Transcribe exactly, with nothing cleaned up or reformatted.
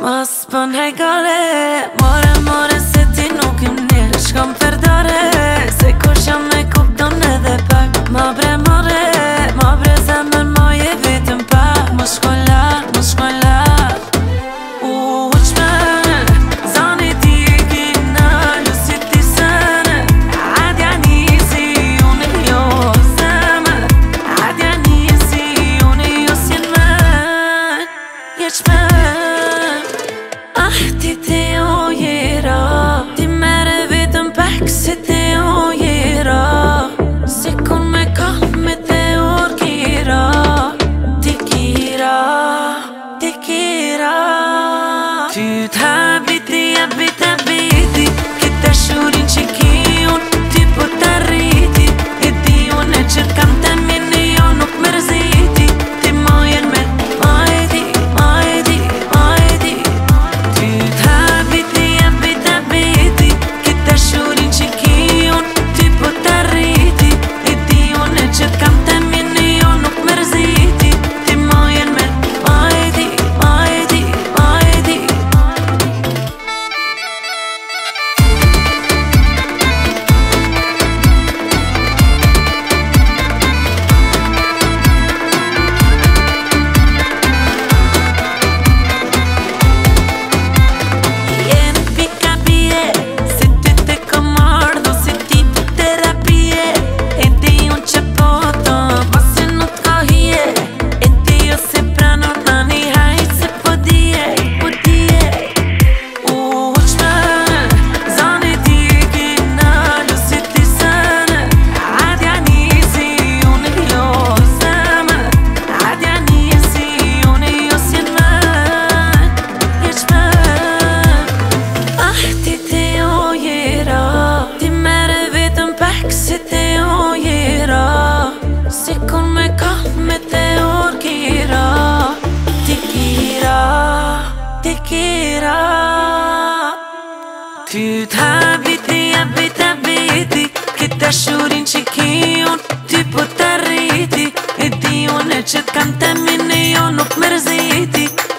Mos pën hej gale, more more se ti nuk im nirë. Shkom për dore, se kush jam me kupton edhe pak. Ma bre more, ma bre zemën ma je vetëm pak. Mos shkoj lart, mos shkoj lart. U qmen, zani ti e kina, lusi ti sene. Adja nisi, unë jo zemën. Adja nisi, unë jo s'jen men. Je qmen. Ah, ti te o jera, ti mere vetëm pak se te o jera. Si kun me kall me te orkira. Ti kira, ti kira. Ty t'habiti, habiti, habiti. Këtë shurin që ki unë, ty po t'arriti. E di unë e që t'kam të mini, jo nuk mërziti. Ti mojen me, ma e di, ma e di, ma e di. Ty t'habiti, habiti, habiti. Këtë shurin që ki unë, ty po t'arriti. E di unë e që t'kam të mini, jo nuk mërziti. Ti mojen me, ma e di, ma e di, ma e di. Jen pika bie, se ty te kom ardho, se ti për terapie. E di unë që po to, pasi nuk t'ka hije. E di jo se pranon nani hajt se po dije, po dije. U qmen, zani ti e kina, lusi ti sene. Adja nisi, unë jo zemën. Adja nisi, unë jo s'jen men. Je qmen. Ah, ti te o jera, ti mere vetëm pak se te o jera. Si kun me kall me te orkira. Ti kira, ti kira. Ty t'habiti, habiti, habiti. Këtë shurin që ki unë, ty po t'arriti. E di unë e që t'kam të mini, jo nuk mërziti.